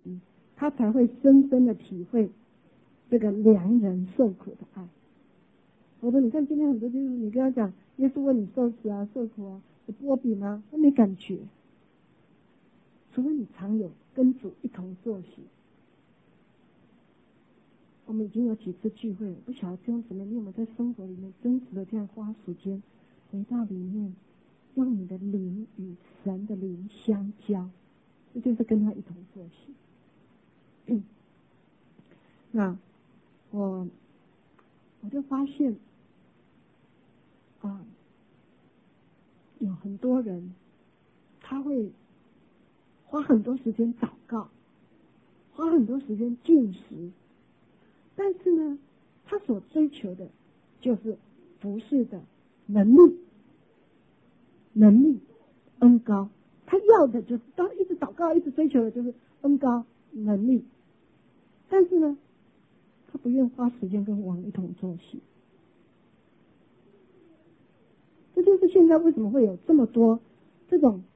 他才会深深的体会这个良人受苦的爱。我说你看今天很多就是你跟他讲耶稣为你受死啊受苦啊有波比吗？他没感觉，除非你常有跟主一同坐席。我们已经有几次聚会了，不晓得弟兄姊妹你有没有在生活里面真实的这样花时间回到里面，用你的灵与神的灵相交，这就是跟他一同坐席。那我就发现有很多人他会花很多时间祷告，花很多时间进食，但是呢他所追求的就是服事的能力恩膏，他要的就是他一直祷告一直追求的就是恩膏能力，但是呢他不愿花时间跟王一同坐席。这就是现在为什么会有这么多这种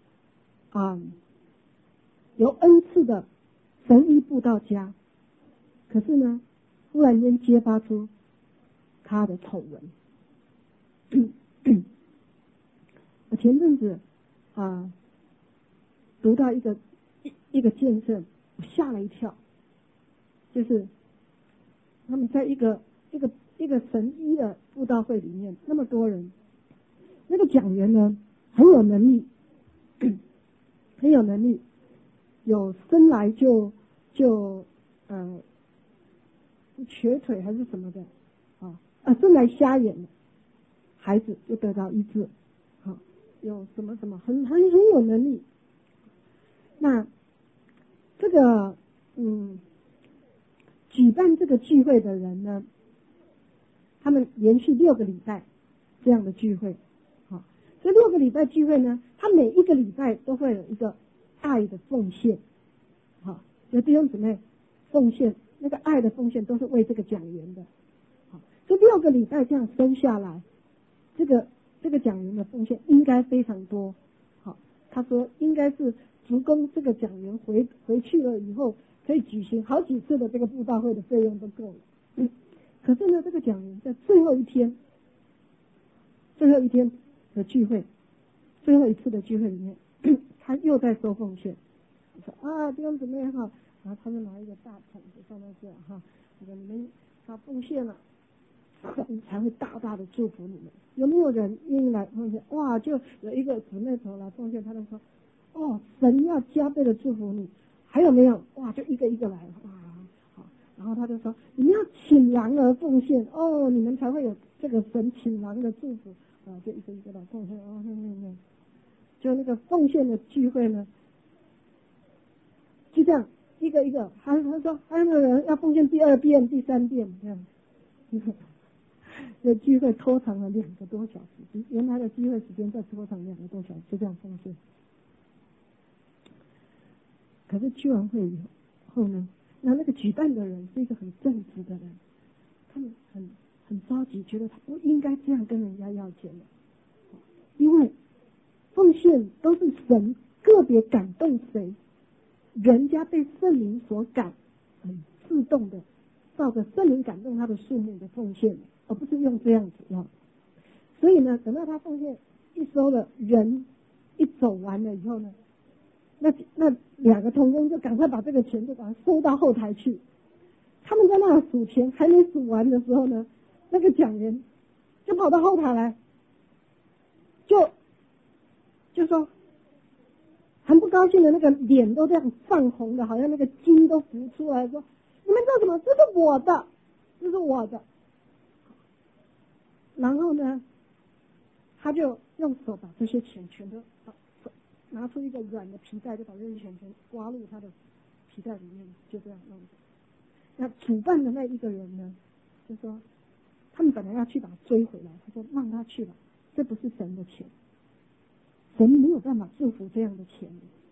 有恩赐的神医布道家，可是呢忽然间揭发出他的丑闻。我前阵子读到一个见证，我吓了一跳，就是他们在一个神医的布道会里面，那么多人，那个讲员呢很有能力，有生来就瘸腿还是什么的生来瞎眼的孩子就得到医治，有什么很有能力。那这个举办这个聚会的人呢，他们连续6个礼拜这样的聚会，这6个礼拜聚会呢，他每一个礼拜都会有一个爱的奉献，有弟兄姊妹奉献，那个爱的奉献都是为这个讲员的。这6个礼拜这样生下来，这个讲员的奉献应该非常多。他说应该是足供这个讲员回去了以后可以举行好几次的这个布道会的费用都够了。可是呢，这个讲员在最后一天的聚会，最后一次的聚会里面，他又在收奉献。我说弟兄姊妹哈，然后他就拿一个大桶子放在这我说你们奉献了，神才会大大的祝福你们。有没有人愿意来奉献？哇，就有一个姊妹头来奉献，他就说神要加倍的祝福你。还有没有？哇，就一个一个来好。然后他就说你们要请狼而奉献你们才会有这个神请狼的祝福就一个一个来奉献就那个奉献的聚会呢，就这样一个一个，他说还有没有人要奉献第2遍、第3遍这样？这聚会拖长了2个多小时，原来的聚会时间再拖长2个多小时，就这样奉献。可是聚完会以后呢，那个举办的人是一个很正直的人，他们很着急，觉得他不应该这样跟人家要钱的，因为奉献都是神个别感动谁，人家被圣灵所感，很自动的照着圣灵感动他的数目的奉献，而不是用这样子所以呢，等到他奉献一收了，人一走完了以后呢，那2个同工就赶快把这个钱就把它收到后台去。他们在那数钱，还没数完的时候呢，那个讲员就跑到后台来，就说很不高兴的，那个脸都这样泛红的，好像那个筋都浮出来，说你们做什么？这是我的。然后呢，他就用手把这些钱全都拿出一个软的皮带，就把这些钱全刮入他的皮带里面，就这样弄着。那主办的那一个人呢，就说他们本来要去把他追回来，他说让他去吧，这不是神的钱，神没有办法祝福这样的钱，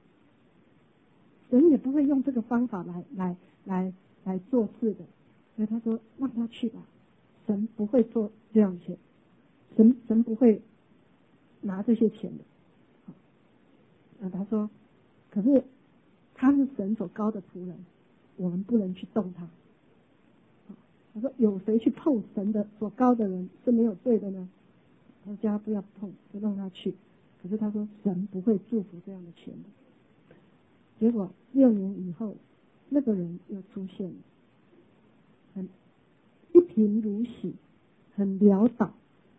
神也不会用这个方法来做事的。所以他说让他去吧，神不会做这样的钱，神不会拿这些钱的。他说可是他是神所高的仆人，我们不能去动他。他说有谁去碰神的所高的人是没有罪的呢？他说叫他不要碰，就让他去。可是他说神不会祝福这样的钱的。结果6年以后，那个人又出现了，很一贫如洗，很潦倒，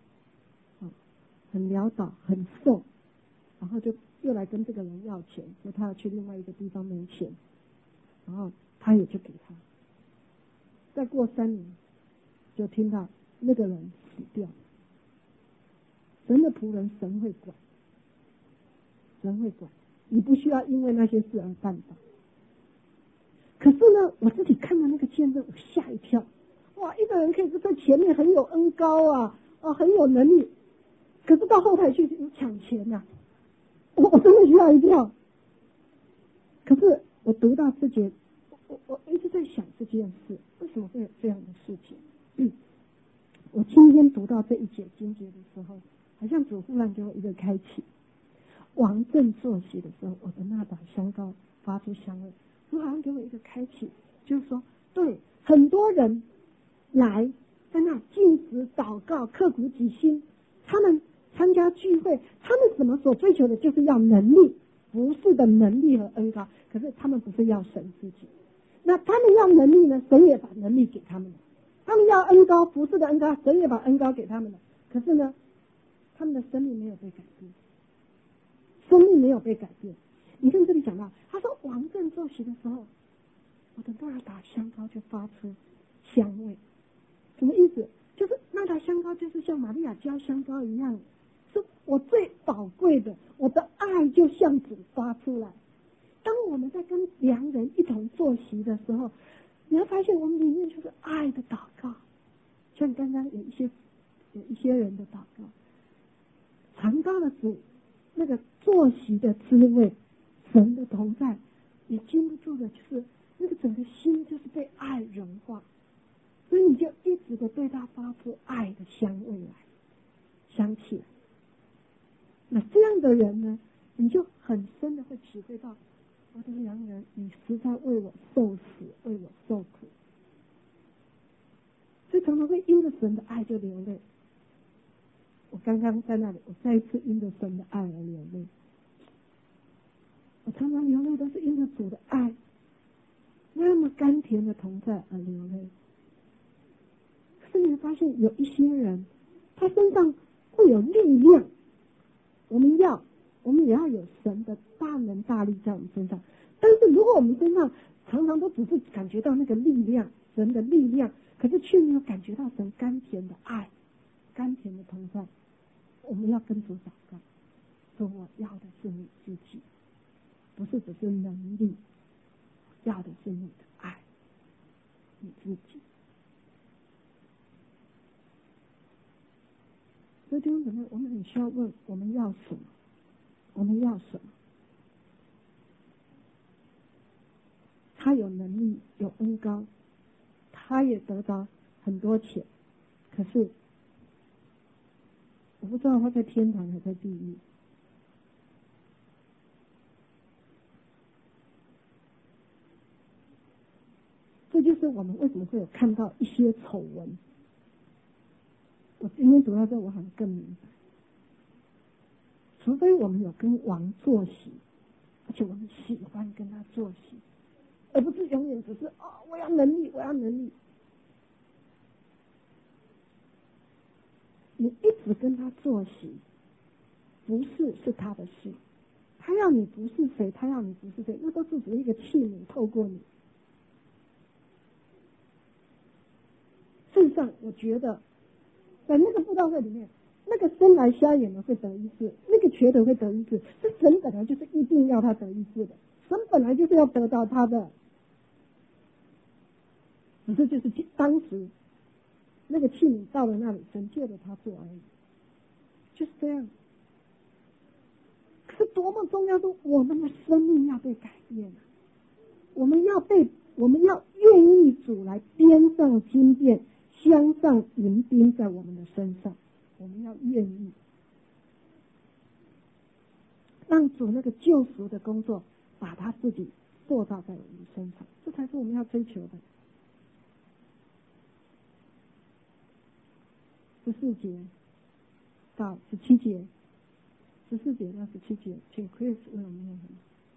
很潦倒，很瘦，然后就又来跟这个人要钱，说他要去另外一个地方没钱，然后他也就给他。再过3年，就听到那个人死掉。神的仆人，神会管，神会管，你不需要因为那些事而绊倒。可是呢，我自己看到那个见证，我吓一跳。哇，一个人可以在前面很有恩高啊，很有能力，可是到后台去抢钱啊，我真的吓一跳。可是我读到这节，我一直在想这件事，为什么会有这样的事情？我今天读到这一节经节的时候，好像主忽然给我一个开启。王正坐席的时候，我的那把香膏发出香味，主好像给我一个开启，就是说，对，很多人来在那禁食祷告，刻苦己心，他们参加聚会，他们怎么所追求的就是要能力，服事的能力和恩膏，可是他们不是要神自己。那他们要能力呢，神也把能力给他们了；他们要恩膏，服事的恩膏，神也把恩膏给他们了。可是呢，他们的生命没有被改变，生命没有被改变。你看这里讲到，他说王正坐席的时候，我的那打香膏就发出香味。什么意思？就是那打香膏就是像玛利亚浇香膏一样，是我最宝贵的，我的爱就向主发出来。当我们在跟良人一同坐席的时候，你会发现我们里面就是爱的祷告，像刚刚有一些人的祷告，尝到了主那个坐席的滋味，神的同在，也禁不住的就是那个整个心就是被爱融化，所以你就一直的对他发出爱的香味来，香气来。那这样的人呢，你就很深的会体会到，我的良人，你实在为我受死，为我受苦，所以常常会因着神的爱就流泪。我刚刚在那里，我再一次因着神的爱而流泪。我常常流泪都是因着主的爱，那么甘甜的同在而流泪。可是你会发现有一些人，他身上会有力量，我们也要有神的大能大力在我们身上。但是如果我们身上常常都只是感觉到那个力量，神的力量，可是却没有感觉到神甘甜的爱，甘甜的同在，我们要跟主祷告，说我要的是你自己，不是只是能力，要的是你的爱，你自己。所以弟兄姊妹，我们很需要问，我们要什么？我们要什么？他有能力，有恩膏，他也得到很多钱，可是我不知道他在天堂还在地狱。这就是我们为什么会有看到一些丑闻。我今天读到这，我好像更明白，除非我们有跟王坐席，而且我们喜欢跟他坐席，而不是永远只是我要能力，我要能力。你一直跟他坐席，不是他的事，他要你不是谁，他要你不是谁，那都是只是一个器皿透过你。事实上，我觉得在那个布道会里面，那个生来瞎眼的会得医治，那个瘸的会得医治，这神本来就是一定要他得医治的，神本来就是要得到他的，只是就是当时那个器皿到了那里，神借着他做而已，就是这样。可是多么重要，是我们的生命要被改变啊！我们要愿意主来编上金变，镶上银钉在我们的身上，我们要愿意让主那个救赎的工作把他自己塑造在我们身上，这才是我们要追求的。14节到17节，14节到17节，请 Chris 为我们念。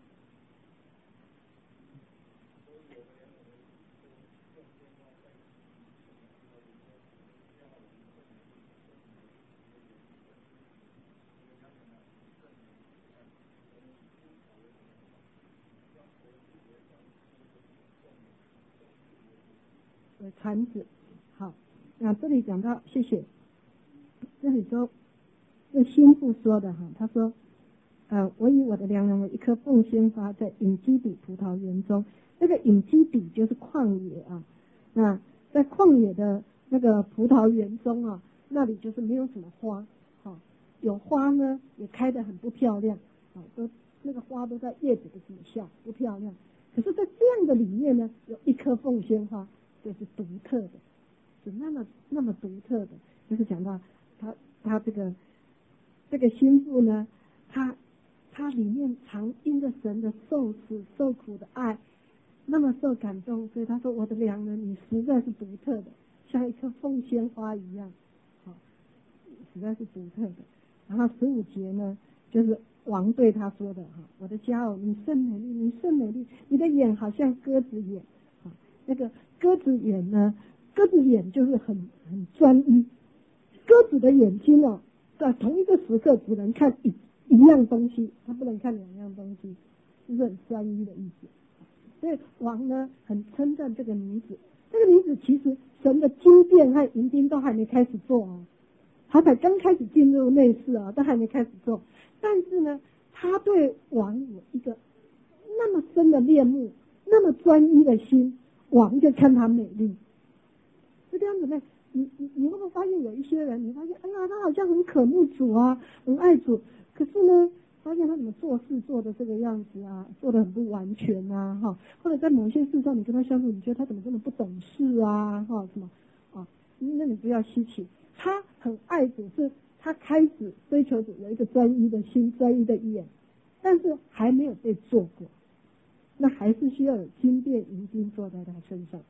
传子，好，那这里讲到，谢谢。这里说，这心腹说的哈，他说，我以我的良人为一棵凤仙花，在隐基底葡萄园中。那个隐基底就是旷野啊，那在旷野的那个葡萄园中啊，那里就是没有什么花，有花呢也开得很不漂亮，都那个花都在叶子的底下，不漂亮。可是，在这样的里面呢，有一棵凤仙花，就是独特的，是那么独特的，就是讲到他这个心腹呢，他里面常因着神的受死受苦的爱，那么受感动，所以他说：“我的良人，你实在是独特的，像一棵凤仙花一样，实在是独特的。”然后15节呢，就是王对他说的哈：“我的佳偶，你甚美丽，你甚美丽，你的眼好像鸽子眼。”那个鸽子眼呢，鸽子眼就是很专一，鸽子的眼睛哦，在同一个时刻只能看一样东西，它不能看2样东西，就是很专一的意思。所以王呢很称赞这个女子，这个女子其实神的金殿和银钉都还没开始做哦，她才刚开始进入内室啊，都还没开始做。但是呢，她对王有一个那么深的恋慕，那么专一的心，王就看她美丽。是这样子呢，你会不会发现有一些人，你发现哎呀，他好像很渴慕主啊，很爱主，可是呢，发现他怎么做事做的这个样子啊，做的很不完全啊，或者在某些事上你跟他相处，你觉得他怎么这么不懂事啊，什么啊？那你不要稀奇，他很爱主，是他开始追求主，有一个专一的心，专一的眼，但是还没有被做过，那还是需要有金殿银钉坐在他身上。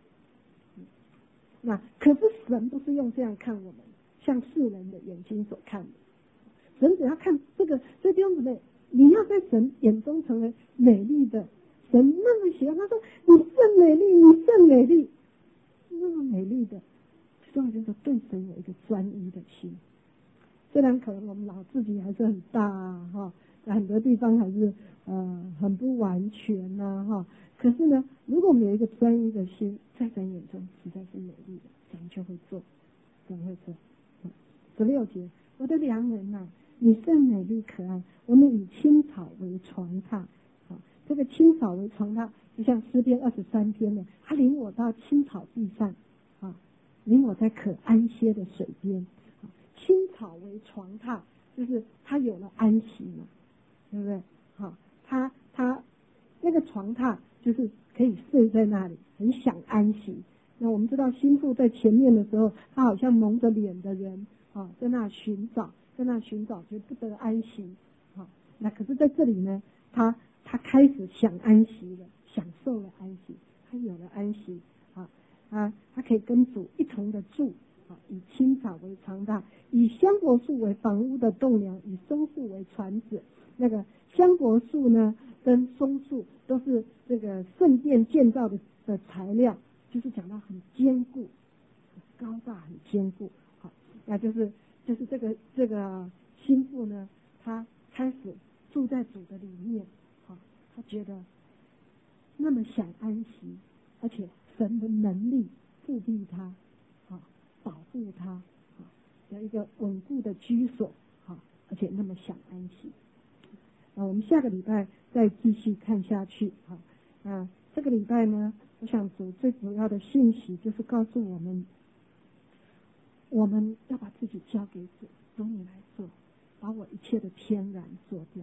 那可是神不是用这样看我们，像世人的眼睛所看的，神只要看这个。所以弟兄姊妹，你要在神眼中成为美丽的，神那么喜欢，他说你甚美丽，你甚美丽，那么美丽的，重要就是对神有一个专一的心。虽然可能我们脑自己还是很大啊，很多地方还是很不完全呐，可是呢，如果我们有一个专一的心，在神眼中实在是美丽的，神就会做，神会做。16节，我的良人呐，你甚美丽可爱，我们以青草为床榻。这个青草为床榻，就像诗篇23篇呢，他领我到青草地上，领我在可安歇的水边。青草为床榻，就是他有了安息嘛，对不对？他那个床榻就是可以睡在那里，很想安息。那我们知道心腹在前面的时候，他好像蒙着脸的人在那寻找，就不得安息。那可是在这里呢，他开始想安息了，享受了安息，他有了安息他可以跟主一同的住。以青草为床榻，以香柏树为房屋的栋梁，以松树为船子。那个香柏树呢，跟松树都是这个圣殿建造的材料，就是讲到很坚固、很高大、很坚固。那就是这个心腹呢，他开始住在主的里面，他觉得那么想安息，而且神的能力复庇他。保护他有一个稳固的居所而且那么想安息。我们下个礼拜再继续看下去这个礼拜呢，我想最主要的信息就是告诉我们，我们要把自己交给主，由你来做，把我一切的天然做掉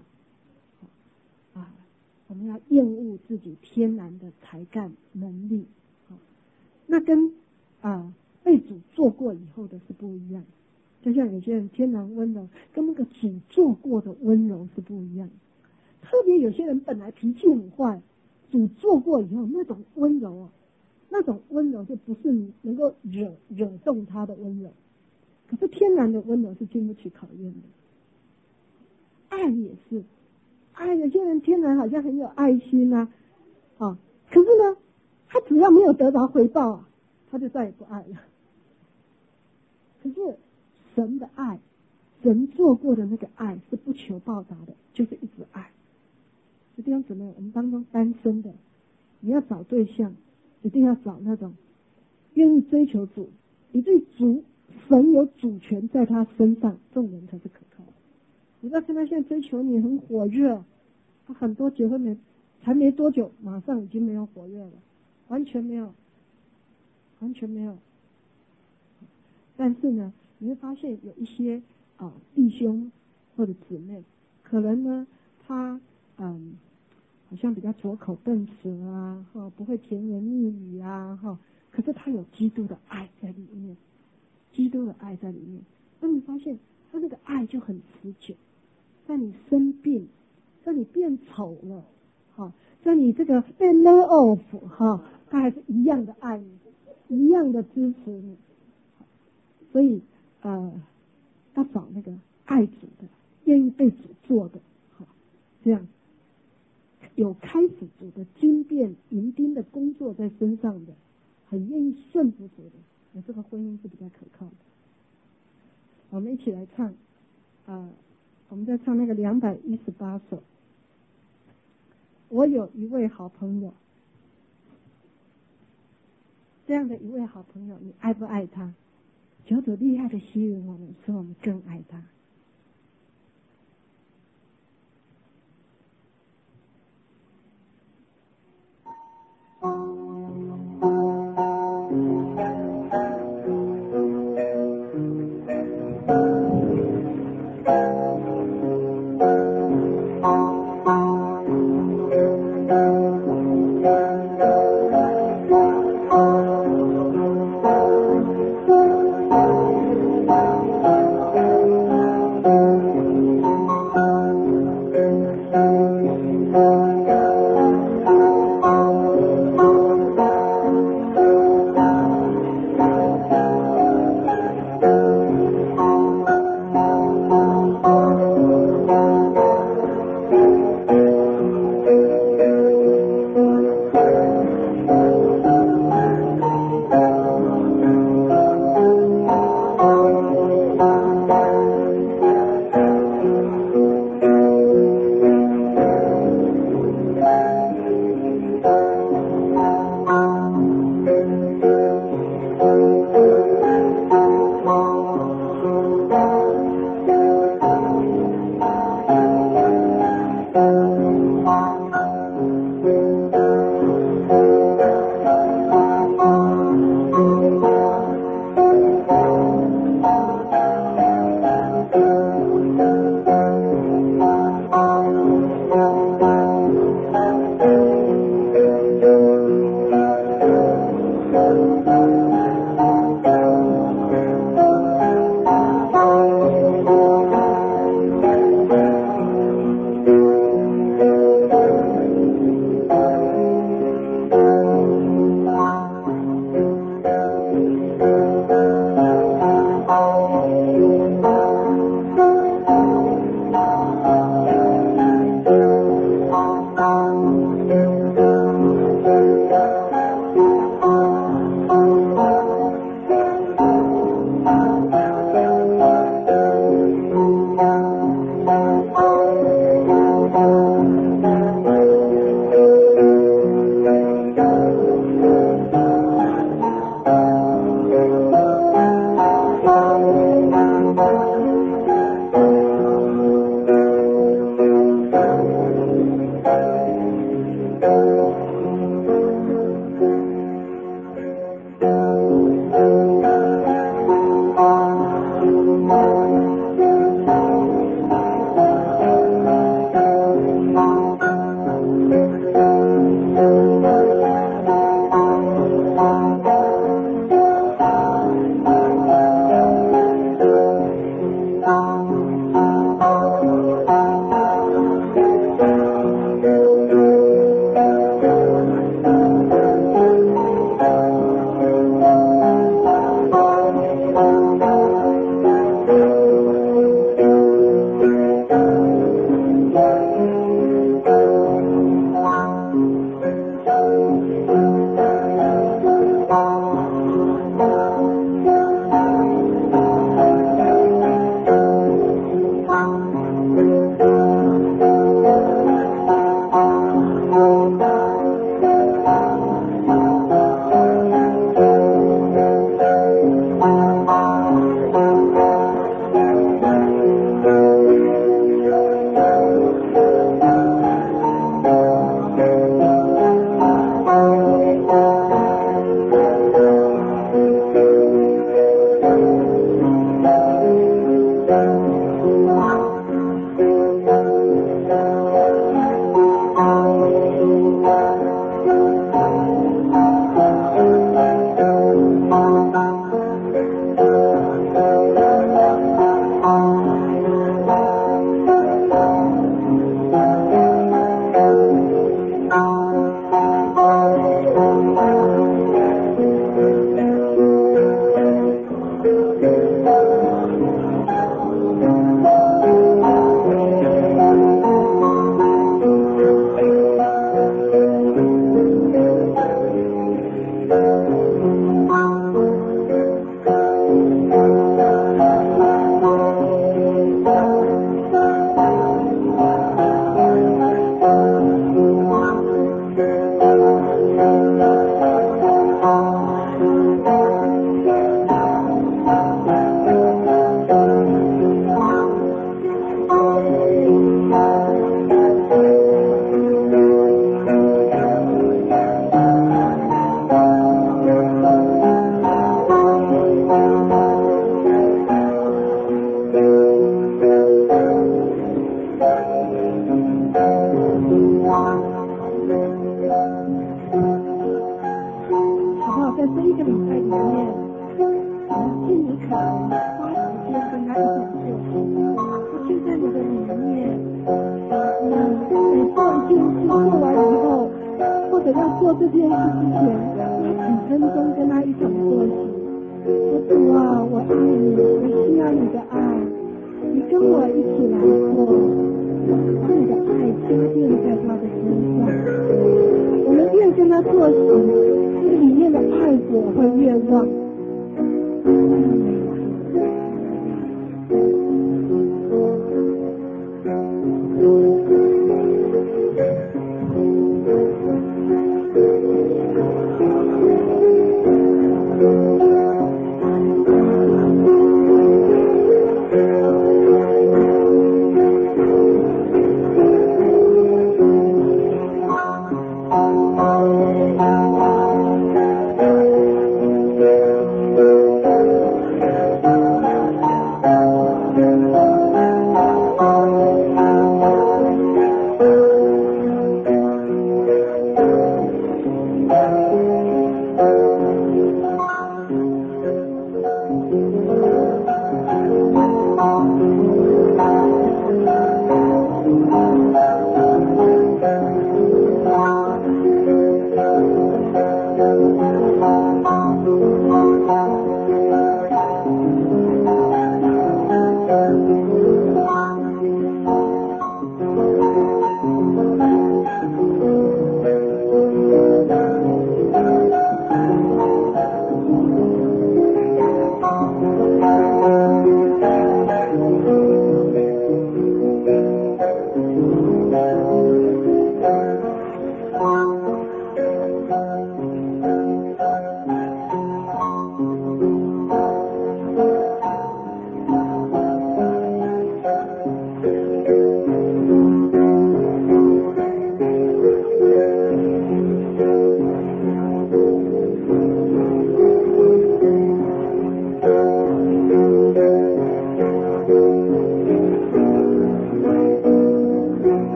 我们要厌恶自己天然的才干能力那跟被主做过以后的是不一样，就像有些人天然温柔，跟那个主做过的温柔是不一样。特别有些人本来脾气很坏， 主做过以后，那种温柔啊，那种温柔就不是你能够惹动他的温柔。可是天然的温柔是经不起考验的。爱也是，爱有些人天然好像很有爱心啊，可是呢，他只要没有得到回报啊，他就再也不爱了。可是神的爱，神做过的那个爱是不求报答的，就是一直爱。弟兄姊妹，我们当中单身的，你要找对象，一定要找那种愿意追求主，你对主神有主权在他身上，这种人才是可靠的。你不要看他现在追求你很火热，他很多结婚才没多久，马上已经没有火热了，完全没有。但是呢，你会发现有一些弟兄或者姊妹，可能呢他好像比较拙口笨舌啊，不会甜言蜜语啊，可是他有基督的爱在里面，那你发现他那个爱就很持久，在你生病，在你变丑了，在你这个被 lay off，他还是一样的爱你，一样的支持你。所以要找那个爱主的，愿意被主做的，这样有开始主的经变银钉的工作在身上的，很愿意顺服主的，这个婚姻是比较可靠的。我们一起来唱，我们在唱那个218首。我有一位好朋友，这样的一位好朋友，你爱不爱他？求主厉害的吸引我们，使我们更爱他。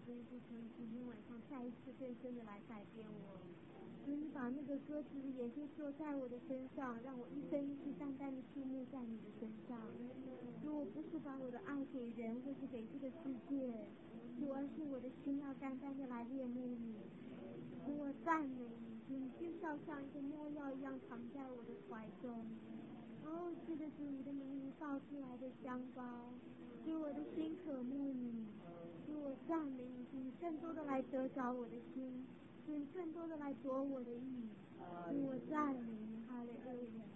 真是从今天晚上再一次更深的来改变我。主，你把那个鸽子的眼睛做在我的身上，让我一生一世淡淡的注目在你的身上。主，我不是把我的爱给人或是给这个世界，主，而是我的心要单单的来恋慕你。主，我赞美你，主，你就像一个妙药一样藏在我的怀中。哦，是的，主，你的名如倒出来的香膏，主，我的心渴慕你，主，我赞美你，主，你更多的来得着我的心，主，你更多的来夺我的意，主，我赞美你，哈利路亚。